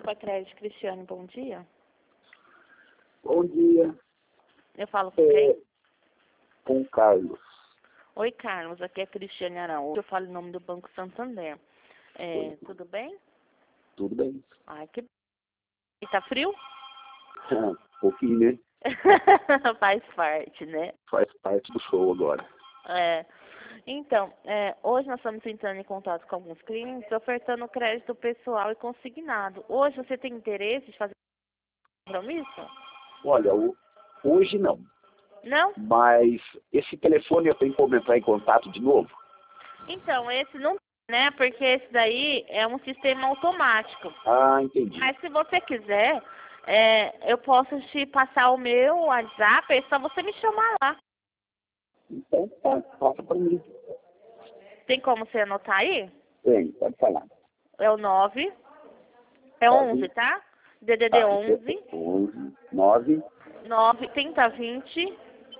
Grupo Crédito Cristiane, bom dia. Bom dia. Eu falo com quem? Com o Carlos. Oi, Carlos, aqui é Cristiane Araújo. Eu falo em nome do Banco Santander. Tudo bem? Tudo bem? Ai, que... E tá frio? Um pouquinho, né? Faz parte, né? Faz parte do show agora. Então, hoje nós estamos entrando em contato com alguns clientes, ofertando crédito pessoal e consignado. Hoje você tem interesse de fazer compromisso? Olha, hoje não. Não? Mas esse telefone eu tenho como entrar em contato de novo? Então, esse não, né? Porque esse daí é um sistema automático. Ah, entendi. Mas se você quiser, eu posso te passar o meu WhatsApp, é só você me chamar lá. Então, tá, passa para mim. Tem como você anotar aí? Tem, pode falar. É o 9, é 11, tá? DDD 11, 9 3020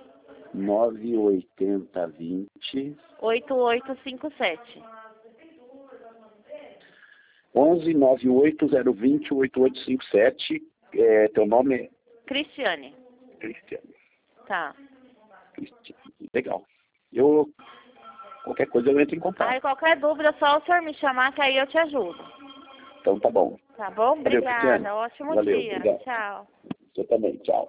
98020 8857. 11 98020 8857. Teu nome é Cristiane. Cristiane. Tá. Cristiane. Legal. Qualquer coisa eu entro em contato. Aí qualquer dúvida, é só o senhor me chamar que aí eu te ajudo. Então tá bom. Tá bom? Valeu, Cristiane. Obrigada. Ótimo Valeu, dia. obrigado. Tchau. Você também. Tchau.